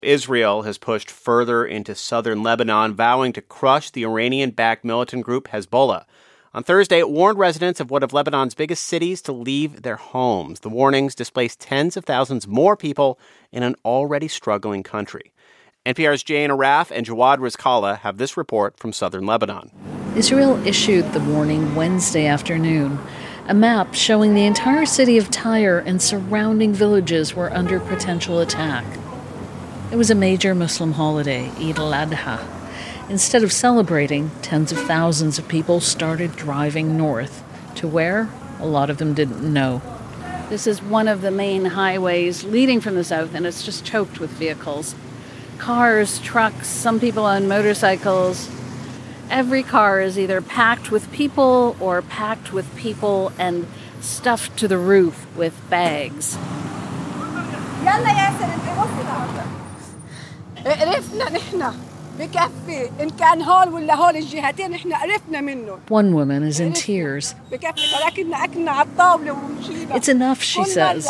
Israel has pushed further into southern Lebanon, vowing to crush the Iranian-backed militant group Hezbollah. On Thursday, it warned residents of one of Lebanon's biggest cities to leave their homes. The warnings displaced tens of thousands more people in an already struggling country. NPR's Jane Arraf and Jawad Rizkallah have this report from southern Lebanon. Israel issued the warning Wednesday afternoon. A map showing the entire city of Tyre and surrounding villages were under potential attack. It was a major Muslim holiday, Eid al-Adha. Instead of celebrating, tens of thousands of people started driving north. To where? A lot of them didn't know. This is one of the main highways leading from the south, and it's just choked with vehicles. Cars, trucks, some people on motorcycles. Every car is either packed with people or packed with people and stuffed to the roof with bags. One woman is in tears. It's enough, she says.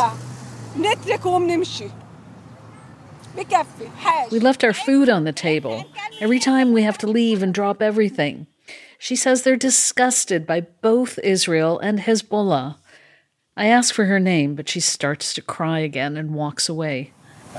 We left our food on the table. Every time we have to leave and drop everything. She says they're disgusted by both Israel and Hezbollah. I ask for her name, but she starts to cry again and walks away.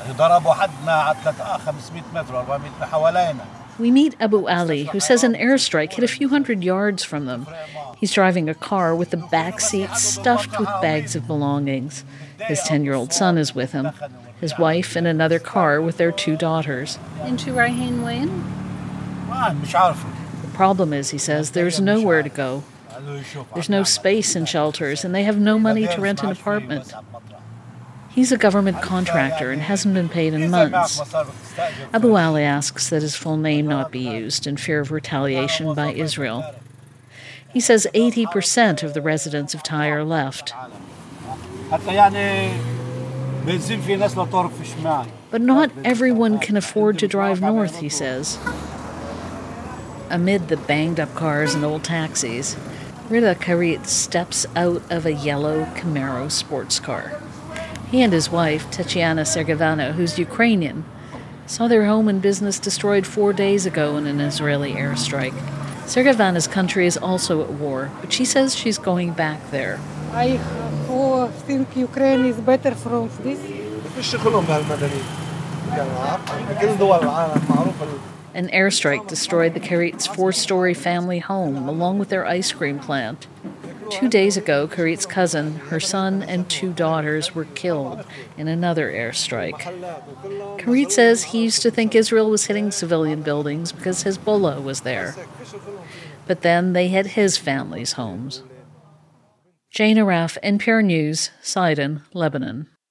We meet Abu Ali, who says an airstrike hit a few hundred yards from them. He's driving a car with the back seat stuffed with bags of belongings. His 10-year-old son is with him. His wife in another car with their 2 daughters. Into Rahin Wayne? The problem is, he says, there's nowhere to go. There's no space in shelters, and they have no money to rent an apartment. He's a government contractor and hasn't been paid in months. Abu Ali asks that his full name not be used in fear of retaliation by Israel. He says 80% of the residents of Tyre left. But not everyone can afford to drive north, he says. Amid the banged-up cars and old taxis, Rida Karit steps out of a yellow Camaro sports car. He and his wife, Tatiana Sergevana, who's Ukrainian, saw their home and business destroyed 4 days ago in an Israeli airstrike. Sergevana's country is also at war, but she says she's going back there. I think Ukraine is better from this. An airstrike destroyed the Karit's 4-story family home, along with their ice cream plant. 2 days ago, Karit's cousin, her son, and 2 daughters were killed in another airstrike. Karit says he used to think Israel was hitting civilian buildings because Hezbollah was there. But then they hit his family's homes. Jane Arraf, NPR News, Sidon, Lebanon.